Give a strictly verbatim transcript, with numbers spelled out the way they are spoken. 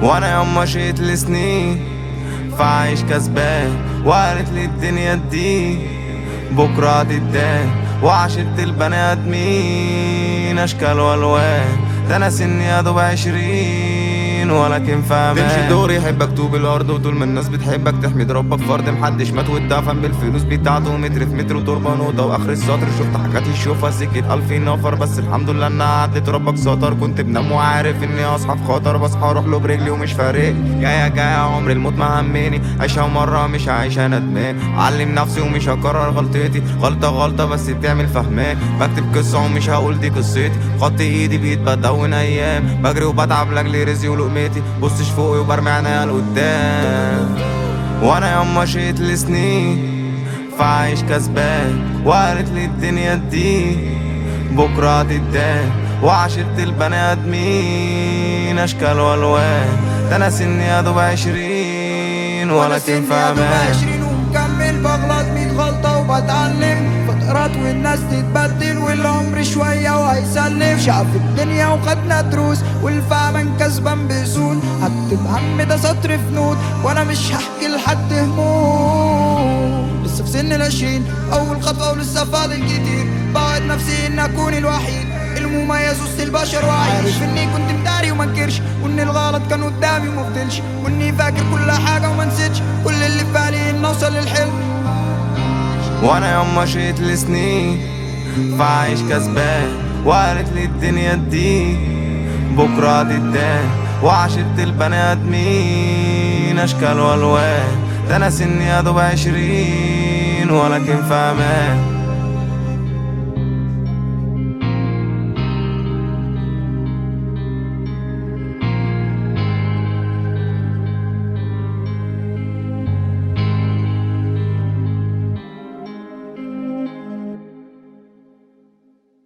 وانا يوم مشيت لسنين فعايش كسبان، وقالت لي الدنيا دي بكرة تدان، وعشرت البني ادمين اشكال والوان، ده انا سني يا دوب عشرين ولكن فاهمان. تمشي دوري يحبك طوب الارض، وطول ما الناس بتحبك تحمد ربك فرد محدش مات واتدفن بالفلوس بتاعته، متر في متر وتربه نوضه، واخر السطر شفت حاجات يشوفها سكة الفين نفر، بس الحمد لله انها عدت ربك سطر. كنت بنام وعارف اني اصحى في خطر، بصحى اروح له برجلي ومش فارق جايه جايه عمر الموت ما همني، عيشها مره مش عايشها ندمان، علم نفسي ومش هكرر غلطتي، غلطه غلطه بس بتعمل فهمان، بكتب قصه ومش هقول دي قصتي، خط ايدي بقيت بدون ايام، بجري وبتعب لاجل رزقي ولقمتي، بصش فوقي وبرمي عينيا لقدام. وانا يوم مشيت لسنين فعايش كسبان، وقالت لي الدنيا دي بكرة تدان، وعشرت البني ادمين اشكال والوان، ده انا سني يا دوب عشرين ولكن فاهمان. ومكمل بغلط ميت غلطة وبتعلم فترات والناس تتبدل والعمر شوية وهيسلم، شاف الدنيا وخدنا دروس والفهمان كسبان بأصول، هكتب هم ده سطر في نوت وانا مش هحكي لحد هموم، لسه في سن العشرين اول خطوة ولسه فاضل كتير، بعد نفسي ان اكون الوحيد المميز وسط البشر، وعارف اني كنت مداري ومنكرش، وان الغلط كان قدامي ومفضلش، واني فاكر كل حاجة ومنسيتش كل اللي في بالي ان اوصل للحلم. وانا يوم مشيت لسنين فعايش كسبان، وقالت لي الدنيا دي بكرة تدان، وعشرت البني ادمين اشكال والوان، ده انا سني يا دوب عشرين ولكن فاهمان.